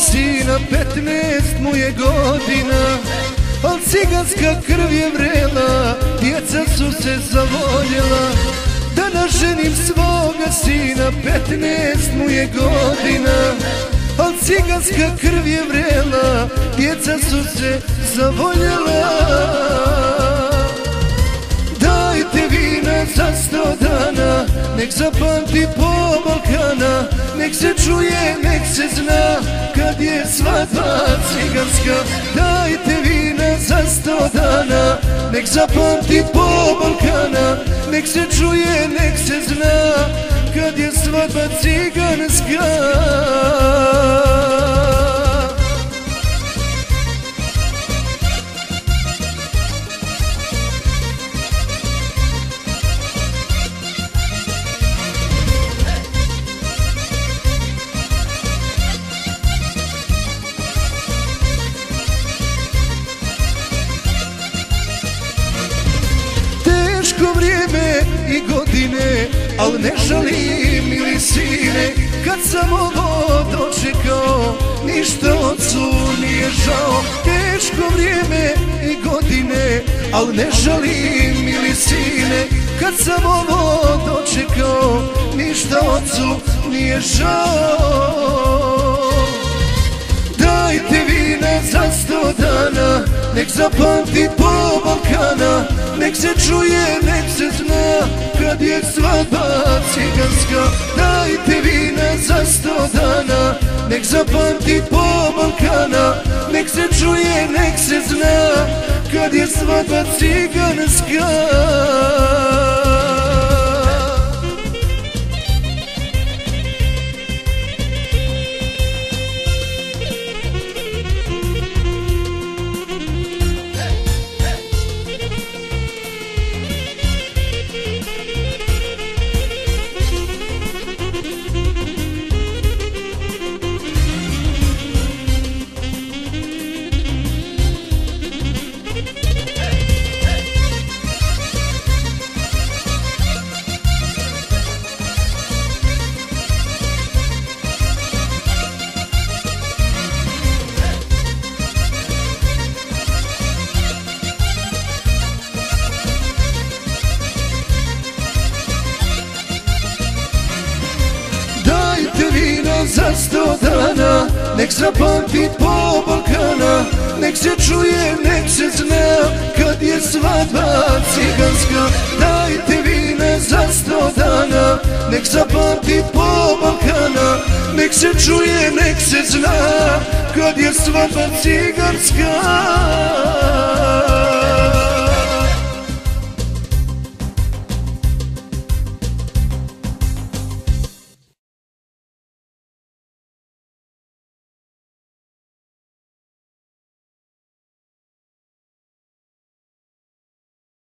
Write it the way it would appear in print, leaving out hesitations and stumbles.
sina, 15 mu je godina, al ciganska krv je vrela, djeca su se zavoljela. Da naženim svoga sina, 15 mu je godina, al ciganska krv je vrela, djeca su se zavoljela. Dajte vina za 100 dana, nek zapamti po Balkana, nek se čuje, nek se zna, kad je svadba ciganska. Dajte vina za 100 dana, nek zapamti po Balkana, nek se čuje, nek se zna, kad je svadba ciganska. Teško vrijeme i godine, al ne žalim, mili sine, kad sam ovo dočekao, ništa ocu nije žao. Teško vrijeme i godine, al ne žalim, mili sine, kad sam ovo dočekao, ništa ocu nije žao. Dajte vina za 100 dana, nek zapamti po Balkana, nek se čuje, nek se zna, kad je svadba ciganska. Dajte vina za 100 dana, nek zapamti po Balkana, nek se čuje, nek se zna, kad je svadba ciganska. Za 100 dana, nek zapamti po Balkana, nek se čuje, nek se zna, kad je svadba ciganska. Dajte vina za 100 dana, nek zapamti po Balkana, nek se čuje, nek se zna, kad je svadba ciganska.